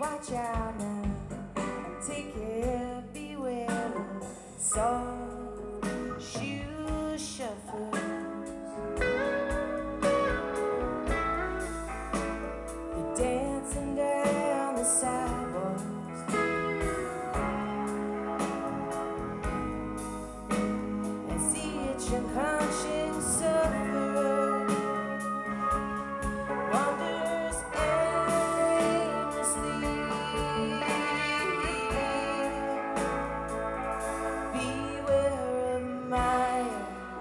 Watch out now, take care, beware of soft shoe shufflers. They're dancing down the sidewalks as each unconscious sufferer wanders aimlessly. Beware of Maya.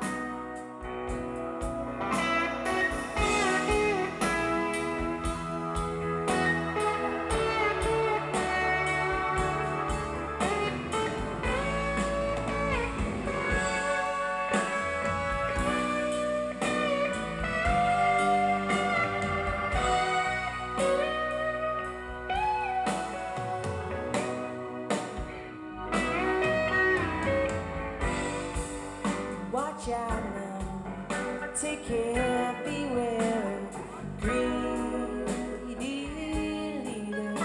Watch out now, take care, beware of greedy leaders.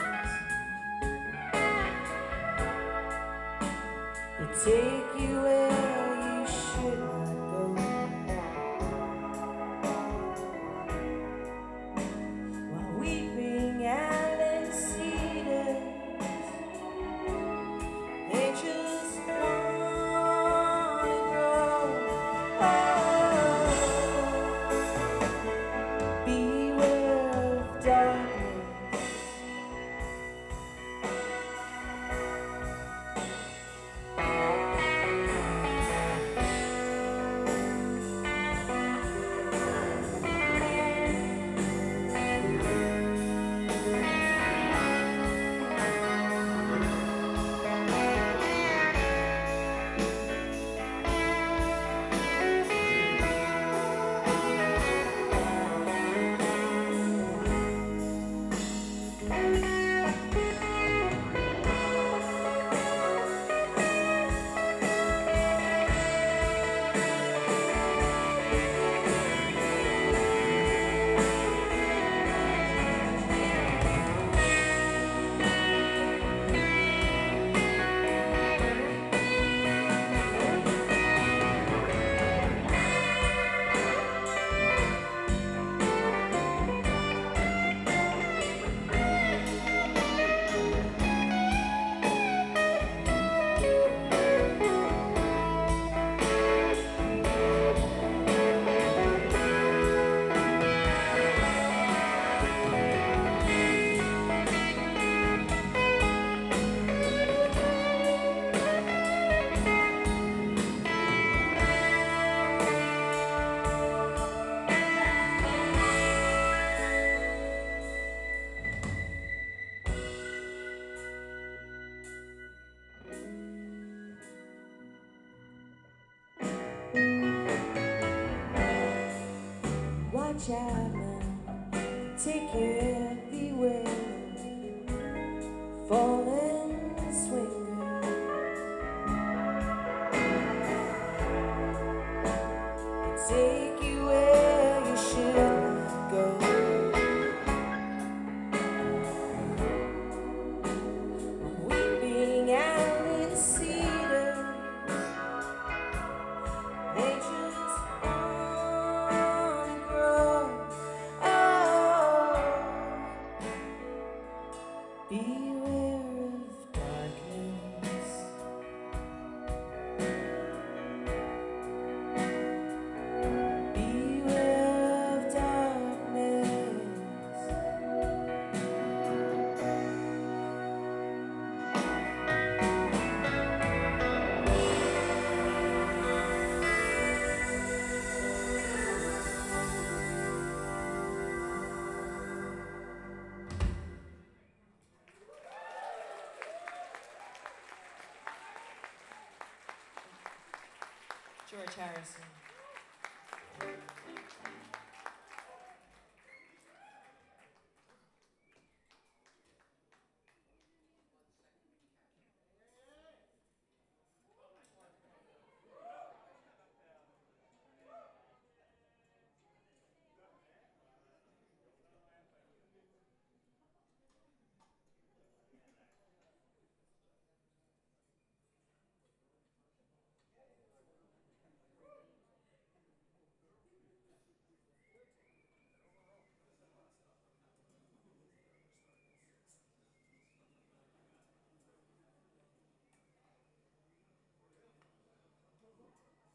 They take you where you should not go, while weeping island cedars, they just wanna grow. Beware of darkness. Watch out now, take care, beware, fallen swinger. Take you where you should not go, weeping out the cedars, they just wanna grow. Beware of darkness. Beware of darkness. George Harrison.